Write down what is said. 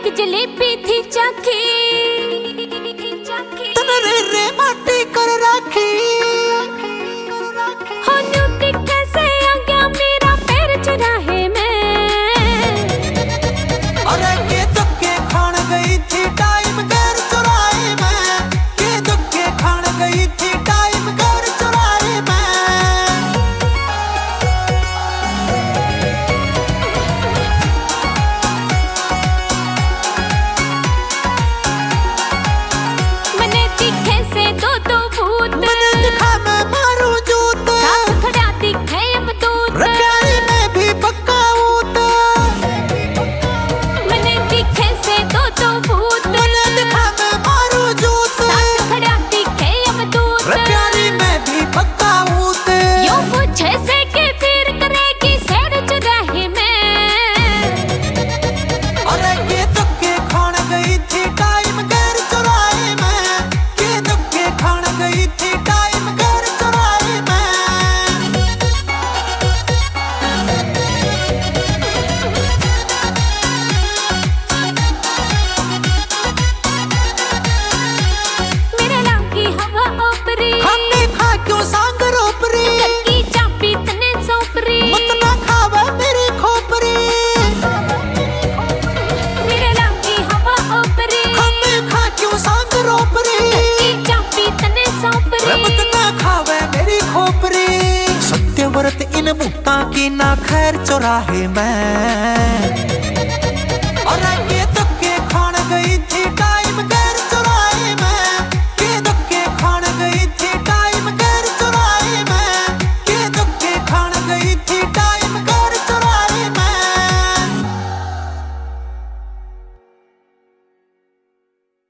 जलेबी थी चाखी तन रे माटी कर राखी कैसे आ गया मेरा पैर चुराहे में। अरे के धक्के खान गई थी टाइम गैर चुराए में, के धक्के खान गई थी टाइम गैर चुराए में। मैंने दिखे से दो भूत, मैंने दिखा मैं मारू जूत, साथ खड़ा दिखे अब दूत, प्यारी में भी पक्का ऊत। मैंने दिखे से दो भूत, मैंने दिखा मैं मारू जूत, साथ खड़ा दिखे अब दूत, प्यारी में भी पक्का ऊत। यूं पूछे से के फिर करेगी सैर चुराहे में। अरे के धक्के खान गई थी टाइम गैर चुराए में, के धक्के खान गई थी टाइम गैर चुराए में। मेरे लागी हवा ओपरी, खाने खा क्यों सांग रोपरी, की चाबी तने सोपरी, मत ना खावे मेरी खोपरी। मेरे लागी हवा ओपरी, खाने खा क्यों सांग रोपरी, की चाबी तने सोपरी, मत ना खावे मेरी खोपरी। सत्यव्रत इन भूता की ना खैर चौराहे में।